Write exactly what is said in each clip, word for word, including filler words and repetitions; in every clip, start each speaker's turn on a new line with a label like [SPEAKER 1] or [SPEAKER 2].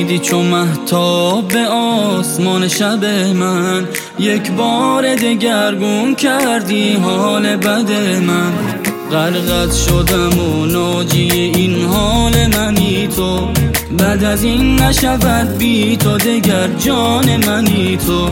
[SPEAKER 1] خمیدی چو مهتاب به آسمان شب من، یک بار دگرگون کردی حال بد من. غرقت شدم و ناجی این حال منی تو، بعد از این نشود بی تو دگر جان منی تو.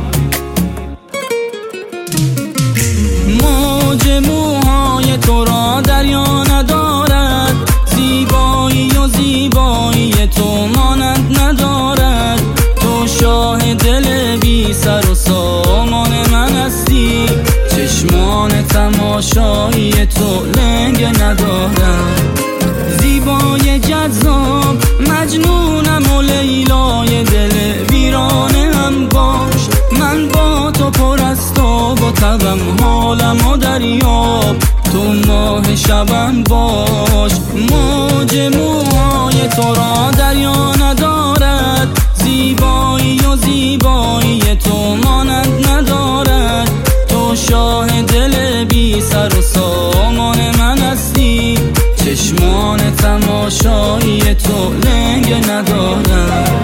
[SPEAKER 1] موج موهای تو را دریا ندارد، زیبایی و زیبایی تو مانند ندارد. تو شاه دل بی سر و سامان من هستی، چشمان تماشایی تو لنگ ندارد. زیبای جذاب مجنونم و لیلای دل ویرانه هم باش، من با تو پر از تاب و تبم حالم و دریاب، تو ماه شبم باش. موج موهای تو را دریا ندارد، زیبایی و زیبایی تو مانند ندارد. تو شاه دل بی سر و سامان من هستی، چشمان تماشایی تو لنگ ندارد.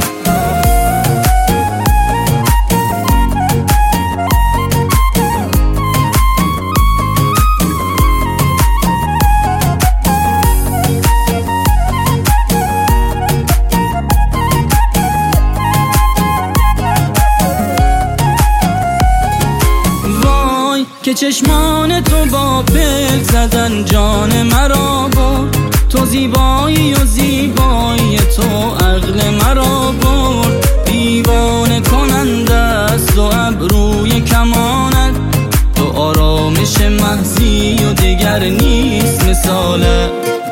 [SPEAKER 1] که چشمان تو با پل زدن جان مرا برد، تو زیبایی و زیبایی تو عقل مرا برد. دیوانه کننده است و ابروی کمانت، تو آرامش محضی و دیگر نیست مثالت.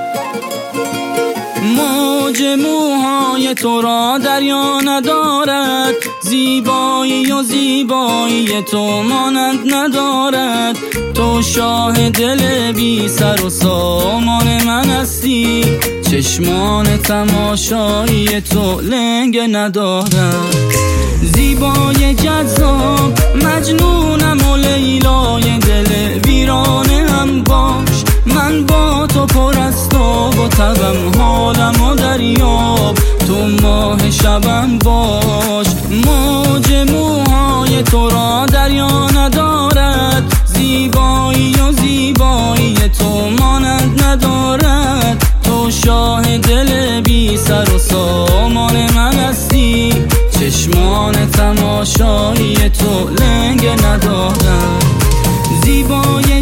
[SPEAKER 1] موج موهای تو را دریا ندارد، زیبایی و زیبایی تو مانند ندارد. تو شاه دل بی سر و سامان من هستی، چشمان تماشایی تو لنگ ندارد. زیبای جذاب مجنونم و لیلای دل ویرانه هم باش، من با تو پر از تاب و تبم حالم و دریاب، تو ماه شبم باش. موج موهای تو را دریا ندارد، زیبایی و زیبایی تو مانند ندارد. تو شاه دل بی سر و سامان من هستی، چشمان تماشایی تو لنگ ندارد. زیبای